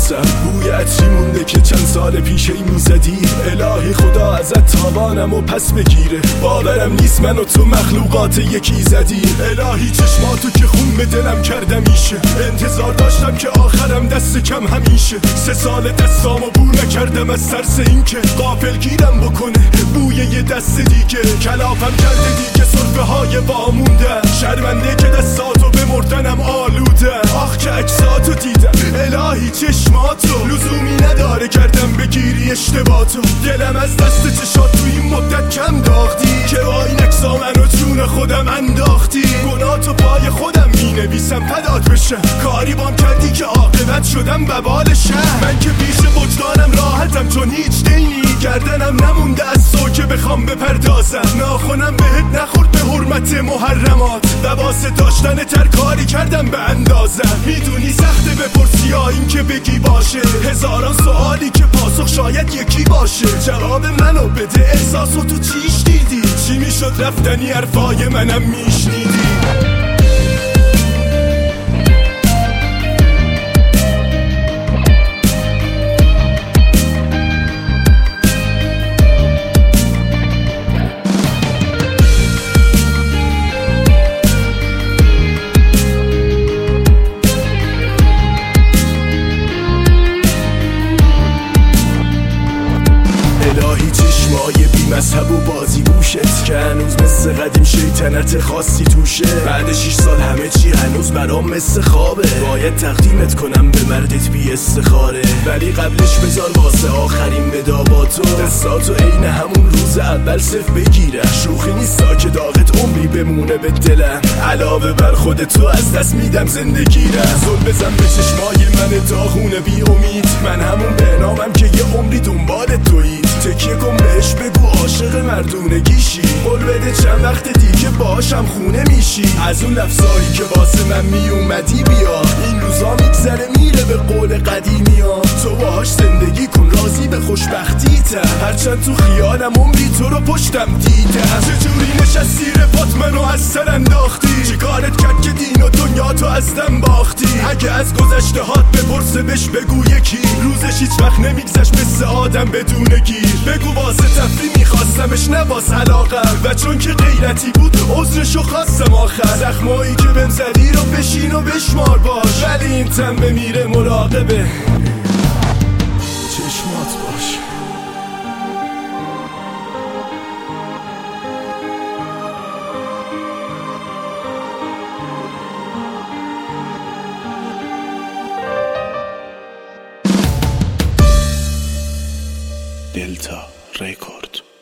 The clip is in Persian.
حواسم بوی عطری مونده که چند سال پیش میزدی. الهی خدا ازت تاوانم و پس بگیره، باورم نیست من و تو مخلوقات یکی زدی. الهی چشماتو که خون به دلم کرده میشه، انتظار داشتم که آخرم دست کم همیشه. 3 سال دستامو بو نکردم از ترس این که غافل گیرم بکنه بوی یه دست دیگه. کلافم کرده دیگه صرفه های وامونده، شرمنده که دستاتو به مردنم آلوده. آخ که عکساتو دیدم الهی چشماتو، لزومی نداره کردم بگیری اشتباهاتو. دلم از دست چشات تو این مدت کم داختی که با این عکسا منو جون خودم انداختی. گناهتو پای خودم مینویسم فدات بشم، کاری بام کردی که عاقبت شدم وبال شهر. من که پیش وجدانم راحتم چون هیچ دینی گردنم نمونده از تو که بخوام بپردازم. ناخونم بهت نخورد به حرمت محرمات، و واسه داشتن تر کاری کردم به اندازم. میدونی سخته بپرسی یا این که بگی باشه، هزاران سوالی که پاسخ شاید یکی باشه. جواب منو بده، احساسو تو چیش دیدی؟ چی میشد رفتنی حرفای منم میشنیدی؟ الهی چشمای بی مذهب و بازی بوشت که هنوز مثل قدیم شیطنت خاصی توشه. بعد 6 سال همه چی هنوز برام مثل خوابه، باید تقدیمت کنم به مردت بی استخاره. ولی قبلش بذار واسه آخرین بداباتو دستاتو عین همون روز اول صف بگیره. شوخی نیستا که داغت عمری بمونه به دلم، علاوه بر خودتو از دست میدم زندگی را. زل بزن به چشمای من داغونه بی امید، من همون به نامم که یه عمری دنبال تویی. تکیه کن بهش بگو عاشق مردونگیشی، قول بده چند وقت دیگه باشم خونه میشی. از اون لفظایی که واسه من میومدی بیا، این روزا میگذره میره به قول قدیمی ها. تو باهاش زندگی کن راضی به خوشبختیتم، هرچند تو خیالم عمری تو رو پشتم دیدم. چجوری نشستی رفات منو از سر انداختی؟ چی کارت کرد که دین و دنیا تو از دم باختی؟ اگه از گذشته هات بپرسه بش بگو یکی، روزش هیچ وقت نمیگذشت مثل آدم بدون گیر. بگو واسه تفری میخواستمش نه واسه علاقم، و چون که غیرتی بود عذرشو خواستم آخر. زخمایی که بهم زدی رو بشین و بشمار باش، ولی این تن بمیره مراقبه چشمات باش. دلتا ریکورد.